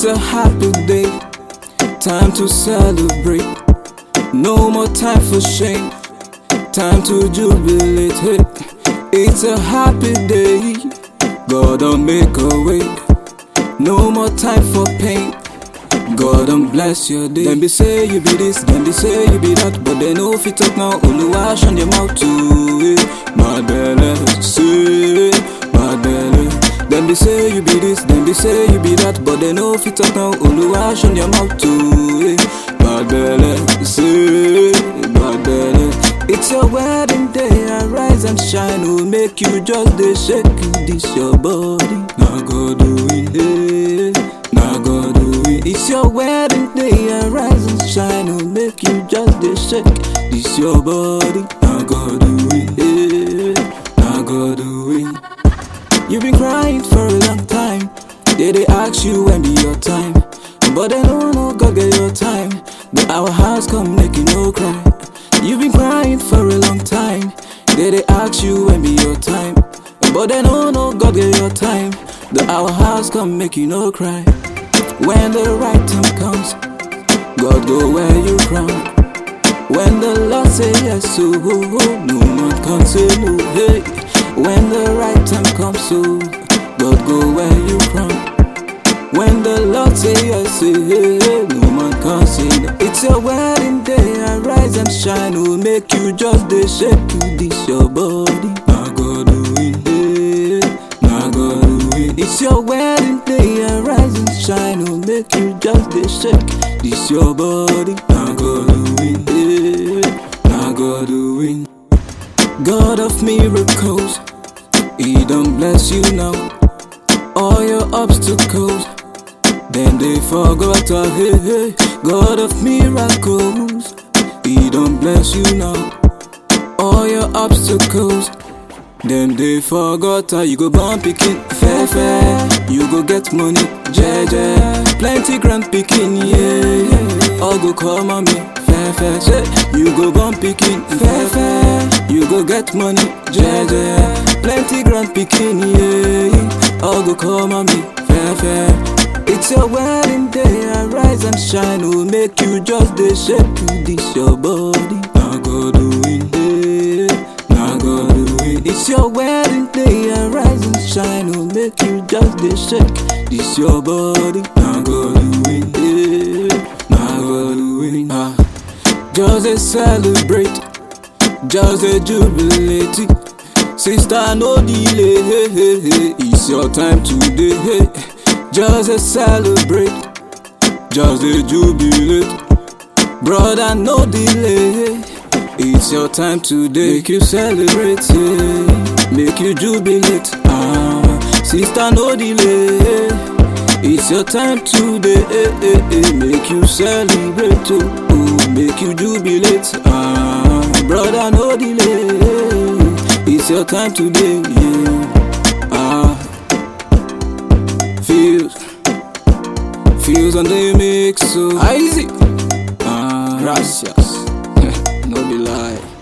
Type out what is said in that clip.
It's a happy day, time to celebrate. No more time for shame, time to jubilate. Hey, it's a happy day, God don't make a way. No more time for pain, God don't bless your day. Them be say you be this, them be say you be that, but they know if you talk now, only wash on your mouth too. My belly, say, my belly. Them be say you be this, them be say you be that, but they know if you talk now, only wash on your mouth too. My belly, say, my belly. It's your wedding day, arise and shine, will make you just dey shake you, this your body. Now go do it, now go do it. It's your wedding day, arise and shine, will make you just dey shake this your body. Now go do it, now go do it. You've been crying for a long time, they ask you when be your time, but they don't know God get your time. The hour has come, make you no cry. You've been crying for a long time, they ask you when be your time, but they don't know God get your time. The hour has come, make you no cry. When the right time comes, God go wear you crown. When the Lord say yes, so no man can say no. Hey, when the right time comes, so God go wear you crown. When the Lord say yes, say hey, no man can say no. It's your wedding day, arise and shine, will make you just dey shake you, this your body. Now go do it, now go do it. It's your wedding day, arise and shine, will make you just dey shake this your body. Now go do it, now go do it. God of miracles, He don't bless you now. All your obstacles, then they forgot. Hey, hey, God of miracles, He don't bless you now. All your obstacles, then they forgot. You go born picking, fair, fair. You go get money, jeje. Plenty grand picking, yeah. All go come on me, fair, fair. Say, you go born picking, fair, fair. You go get money, jeje. Plenty grand picking, yeah. All go come on me, fair, fair. It's your wedding day, arise and shine, will make you just dey shake you, this your body. Now go do it, now go do it. It's your wedding day, arise and shine, will make you just dey shake this your body. Now go do it, now go do it. Just a celebrate, just a jubilate. Sister, no delay, hey, hey, hey. It's your time today, hey. Just a celebrate, just a jubilate. Brother, no delay, it's your time today. Make you celebrate, yeah. Make you jubilate. Sister, no delay, it's your time today. Make you celebrate, oh, make you jubilate. Brother, no delay, it's your time today, yeah. Feels on the mix, so easy. Gracias. No be lie.